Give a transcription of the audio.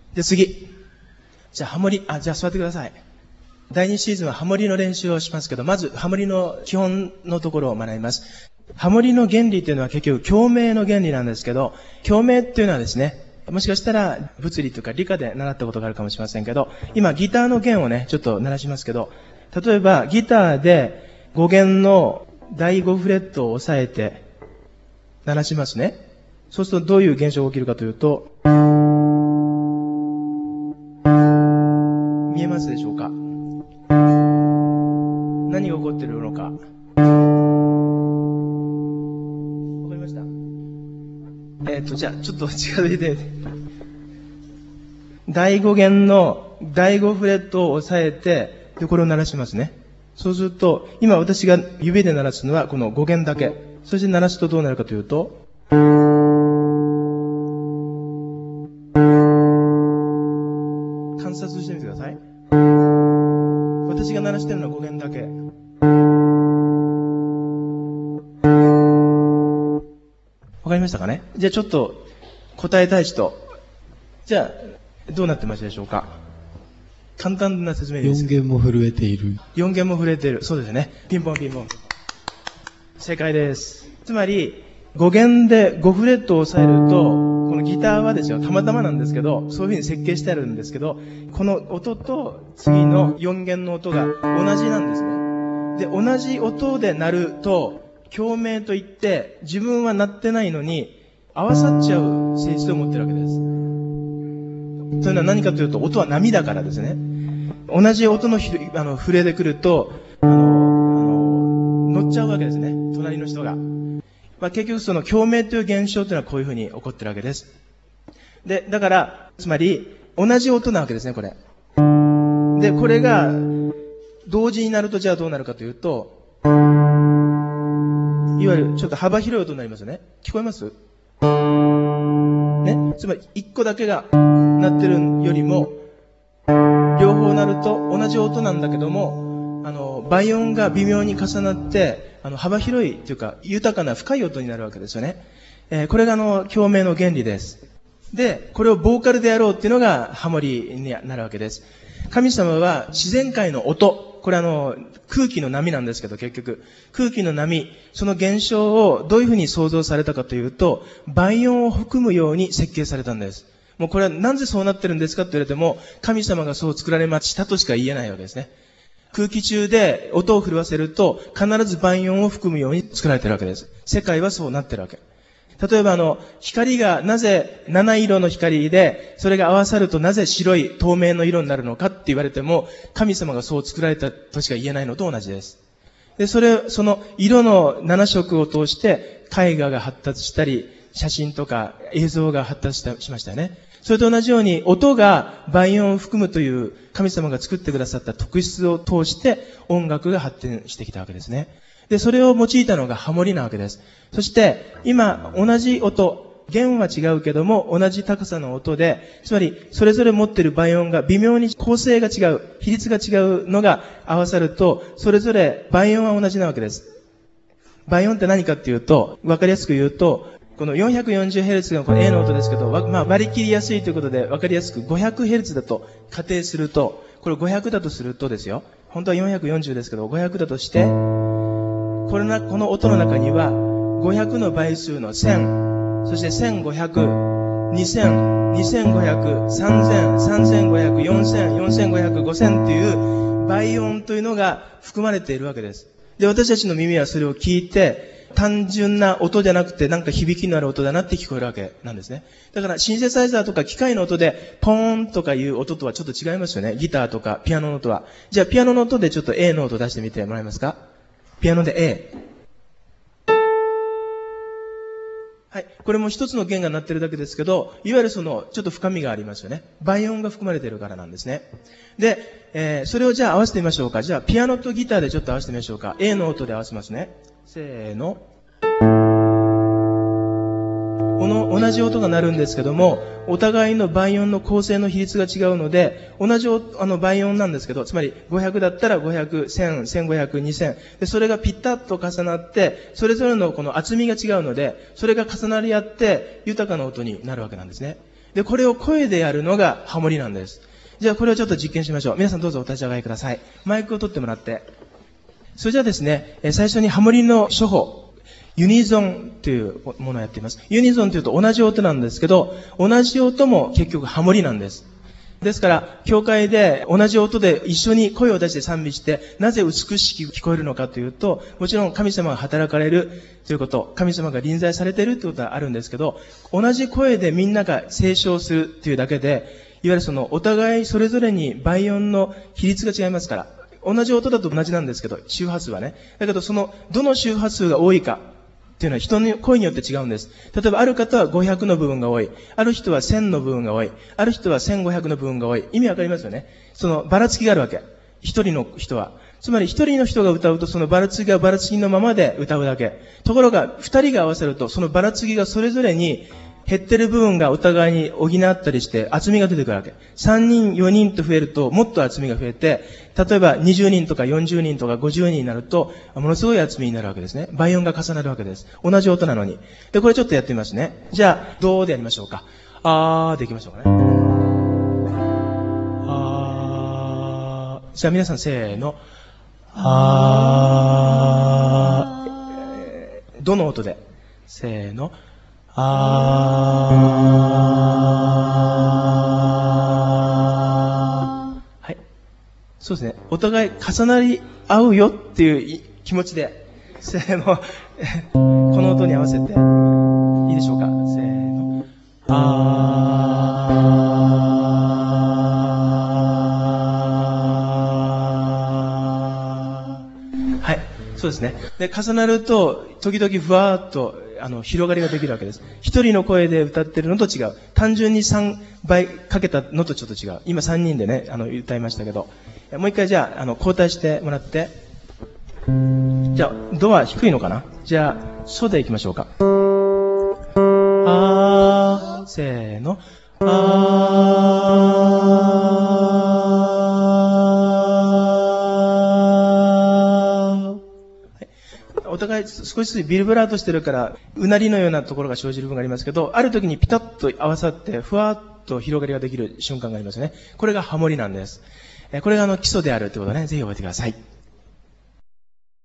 で、次。じゃあ、ハモリ、じゃあ座ってください。第2シーズンはハモリの練習をしますけど、まずハモリの基本のところを学びます。ハモリの原理っていうのは結局共鳴の原理なんですけど、共鳴っていうのはですね、もしかしたら物理とか理科で習ったことがあるかもしれませんけど、今ギターの弦をね、ちょっと鳴らしますけど、例えばギターで5弦の第5フレットを押さえて鳴らしますね。そうするとどういう現象が起きるかというと、見えますでしょうか？何が起こっているのか。わかりました？じゃあ、ちょっと近づいて。第5弦の第5フレットを押さえて、で、これを鳴らしますね。そうすると、今私が指で鳴らすのはこの5弦だけ。そして鳴らすとどうなるかというと、観察してみてください。私が鳴らしているのは5弦だけ。わかりましたかね？じゃあちょっと答えたい人。じゃあ、どうなってましたでしょうか？簡単な説明です。 4弦も震えている。 4弦も震えている。そうですね。ピンポンピンポン。正解です。つまり、5弦で5フレットを押さえると、このギターはですよ、たまたまなんですけど、そういうふうに設計してあるんですけど、この音と次の4弦の音が同じなんですね。で、同じ音で鳴ると、共鳴といって、自分は鳴ってないのに、合わさっちゃう性質を持ってるわけです。というのは何かというと、音は波だからですね。同じ音の触れで来ると、乗っちゃうわけですね。隣の人が。結局その共鳴という現象というのはこういうふうに起こってるわけです。で、だから、つまり、同じ音なわけですね、これ。で、これが、同時になるとじゃあどうなるかというと、いわゆるちょっと幅広い音になりますよね。聞こえます？ね。つまり、一個だけが鳴ってるよりも、両方鳴ると同じ音なんだけども、倍音が微妙に重なって、幅広いというか、豊かな深い音になるわけですよね。これが共鳴の原理です。で、これをボーカルでやろうっていうのがハモリになるわけです。神様は自然界の音、これ空気の波なんですけど、結局、空気の波、その現象をどういうふうに想像されたかというと、倍音を含むように設計されたんです。もうこれはなぜそうなってるんですかって言われても、神様がそう作られましたとしか言えないわけですね。空気中で音を震わせると、必ず倍音を含むように作られているわけです。世界はそうなっているわけ。例えば光がなぜ七色の光で、それが合わさるとなぜ白い透明の色になるのかって言われても、神様がそう作られたとしか言えないのと同じです。で、その色の7色を通して絵画が発達したり、写真とか映像が発達しましたよね。それと同じように音が倍音を含むという神様が作ってくださった特質を通して音楽が発展してきたわけですね。で、それを用いたのがハモリなわけです。そして、今、同じ音、弦は違うけども、同じ高さの音で、つまり、それぞれ持っている倍音が微妙に構成が違う、比率が違うのが合わさると、それぞれ倍音は同じなわけです。倍音って何かっていうと、わかりやすく言うと、この 440Hz がこの A の音ですけど、割り切りやすいということで、わかりやすく 500Hz だと仮定すると、これ500だとするとですよ、本当は440ですけど、500だとして、この音の中には、500の倍数の1000、そして1500、2000、2500、3000、3500、4000、4500、5000っていう倍音というのが含まれているわけです。で、私たちの耳はそれを聞いて、単純な音じゃなくてなんか響きのある音だなって聞こえるわけなんですね。だからシンセサイザーとか機械の音でポーンとかいう音とはちょっと違いますよね。ギターとかピアノの音は。じゃあピアノの音でちょっと A の音出してみてもらえますか？ピアノで A。はい。これも一つの弦が鳴ってるだけですけど、いわゆるちょっと深みがありますよね。倍音が含まれているからなんですね。で、それをじゃあ合わせてみましょうか。じゃあピアノとギターでちょっと合わせてみましょうか。A の音で合わせますね。せーの。同じ音が鳴るんですけども、お互いの倍音の構成の比率が違うので、同じ倍音なんですけど、つまり500だったら500、1000、1500、2000。で、それがピタッと重なって、それぞれのこの厚みが違うので、それが重なり合って豊かな音になるわけなんですね。 で、これを声でやるのがハモリなんです。じゃあこれをちょっと実験しましょう。皆さんどうぞお立ち上がりください。マイクを取ってもらって。それじゃあですね、最初にハモリの処方、ユニゾンというものをやっています。ユニゾンというと同じ音なんですけど、同じ音も結局ハモリなんです。ですから、教会で同じ音で一緒に声を出して賛美して、なぜ美しく聞こえるのかというと、もちろん神様が働かれるということ、神様が臨在されているということはあるんですけど、同じ声でみんなが斉唱するというだけで、いわゆるそのお互いそれぞれに倍音の比率が違いますから、同じ音だと同じなんですけど、周波数はね。だけどその、どの周波数が多いか、っていうのは人の声によって違うんです。例えばある方は500の部分が多い。ある人は1000の部分が多い。ある人は1500の部分が多い。意味わかりますよね。そのばらつきがあるわけ。一人の人は。つまり一人の人が歌うとそのばらつきがばらつきのままで歌うだけ。ところが二人が合わせるとそのばらつきがそれぞれに減ってる部分がお互いに補ったりして厚みが出てくるわけ。3人、4人と増えるともっと厚みが増えて、例えば20人とか40人とか50人になると、ものすごい厚みになるわけですね。倍音が重なるわけです。同じ音なのに。で、これちょっとやってみますね。じゃあ、どうでやりましょうか。でいきましょうかね。じゃあ皆さんせーの。どの音でせーの。はい。そうですね。お互い重なり合うよっていう気持ちで、せーの。この音に合わせて、いいでしょうか。せーの。はい。そうですね。で、重なると、時々ふわーっと、広がりができるわけです。一人の声で歌ってるのと違う。単純に3倍かけたのとちょっと違う。今3人でね、歌いましたけど。もう一回じゃあ、交代してもらって。じゃあ、ドは低いのかな？じゃあ、ソでいきましょうか。せーの。お互い少しずつビルブラートしてるから、うなりのようなところが生じる部分がありますけど、ある時にピタッと合わさって、ふわっと広がりができる瞬間がありますね。これがハモリなんです。これが基礎であるということをね、ぜひ覚えてください。